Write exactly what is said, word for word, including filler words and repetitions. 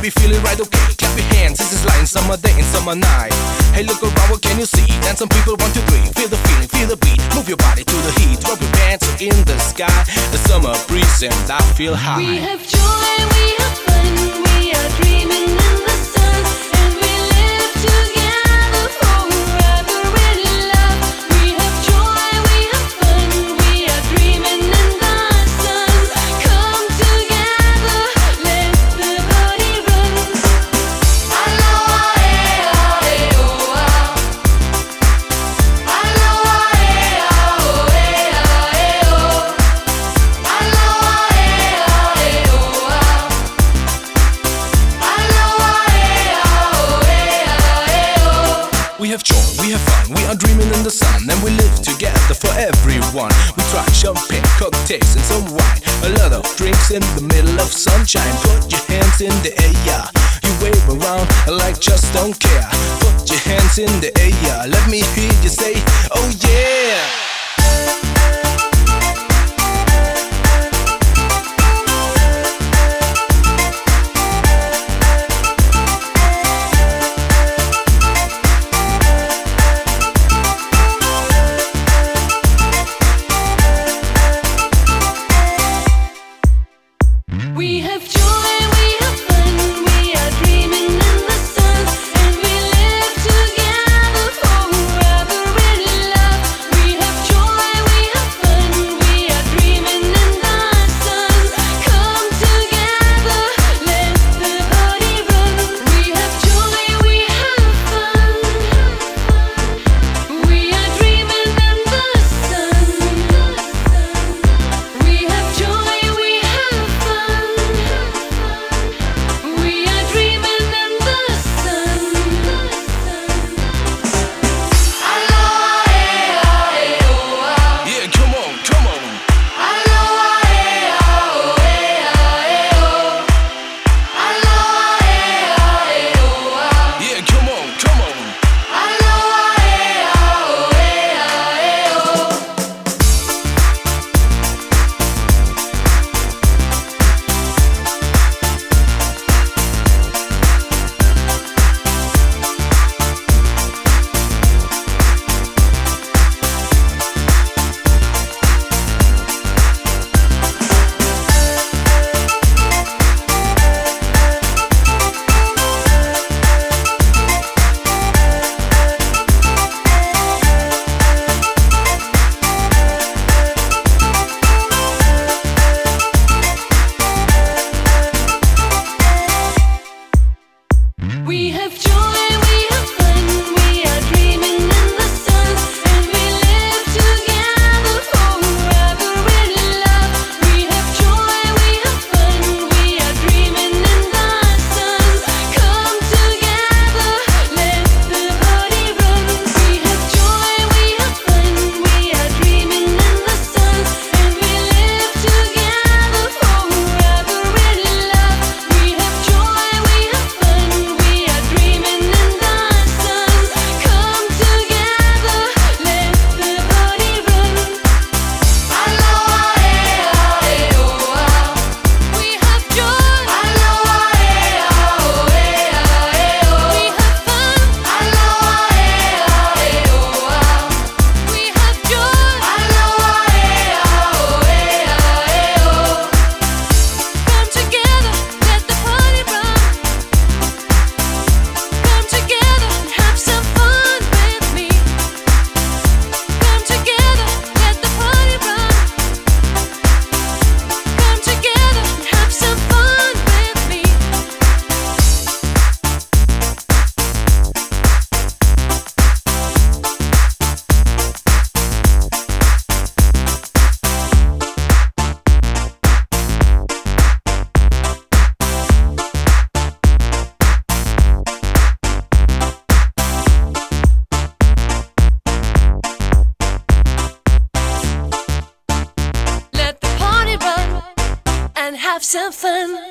Baby, feel it right, okay. Clap your hands, this is like summer day and summer night. Hey, look around, what can you see? Dance some people, one, two, three. Feel the feeling, feel the beat. Move your body to the heat. Rub your pants in the sky. The summer breeze and I feel high. We have joy, we have fun. We are dreaming in the sun. And we live together forever in love. We have joy, we have fun. We are dreaming in the sun. Come together, let the body run. Aloha, eh, ah, eh, oh, ah. Aloha, eh, ah, oh, eh, ah, eh, oh. Aloha, eh, ah, eh, oh, ah. Aloha, eh, ah, oh, eh, ah, eh, oh. We have joy, we have fun, we are dreaming in the sun. And we live together for everyone. We try champagne, cocktails and some wine. A lot of drinks in the middle of sunshine. Put your hands in the air. You wave around like just don't care. Put your hands in the air. Let me hear you say, oh yeah. We have joy, we have fun. We are dreaming in the sun. And we live together forever in love. We have joy, we have fun. We are dreaming in the sun. Come together, let the body run. We have joy, we have fun. We are dreaming in the sun. We have joy, we have fun. We are dreaming in the sun. Aloha, eh, ah, eh, oh, ah. Yeah, come on, come on. Aloha, eh, ah, oh, eh, ah, eh, oh. Aloha, eh, ah, eh, oh, ah. Yeah, come on, come on. Aloha, eh, ah, oh, eh, ah, eh, oh. We have joy, we have fun. We are dreaming in the sun. And we live together forever in love. We have joy, we have fun. We are dreaming in the sun. Come together, let the body run. We have joy, we have fun. We are dreaming in the sun. And we live together forever in love. We have joy, we have fun. We are dreaming in the sun. Come together, let the body run. Aloha, eh, ah, eh, oh, ah. We have joy. Aloha, eh, ah, oh, eh, ah, eh, oh. We have fun. Aloha, eh, ah, eh, oh, ah. We have joy. Aloha, eh, ah, oh, eh, ah, eh, oh. Come together, let the party run. Come together and have some fun with me. Come together, let the party run. Come together and have some fun with me. Let the party run and have some fun.